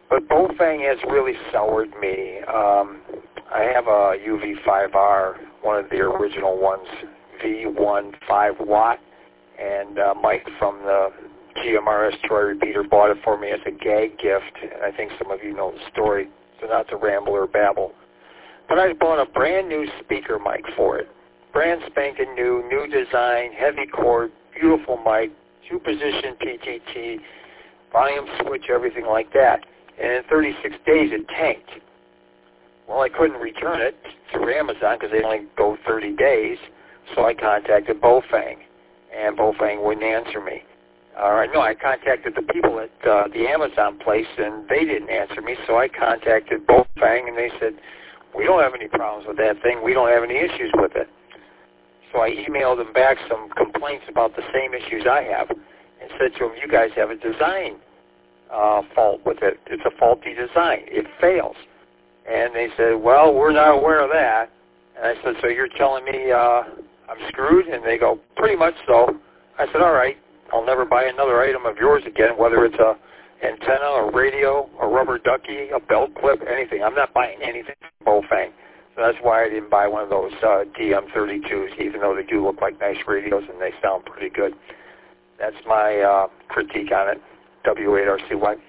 But Bofang has really soured me. I have a UV5R, one of the original ones, V1 5-watt, and Mike from the GMRS Troy Repeater bought it for me as a gag gift, and I think some of you know the story, so not to ramble or babble. But I bought a brand new speaker mic for it. Brand spanking new, new design, heavy cord, beautiful mic, 2-position PTT, volume switch, everything like that. And in 36 days, it tanked. Well, I couldn't return it through Amazon because they only go 30 days, so I contacted Bofang, and Bofang wouldn't answer me. I contacted the people at the Amazon place, and they didn't answer me, so I contacted Bofang, and they said, we don't have any problems with that thing. We don't have any issues with it. So I emailed them back some complaints about the same issues I have and said to them, you guys have a design fault with it. It's a faulty design. It fails. And they said, well, we're not aware of that. And I said, so you're telling me I'm screwed? And they go, pretty much so. I said, all right, I'll never buy another item of yours again, whether it's a antenna, a radio, a rubber ducky, a belt clip, anything. I'm not buying anything from Bofang. So that's why I didn't buy one of those DM32s, even though they do look like nice radios and they sound pretty good. That's my critique on it, W8RCY.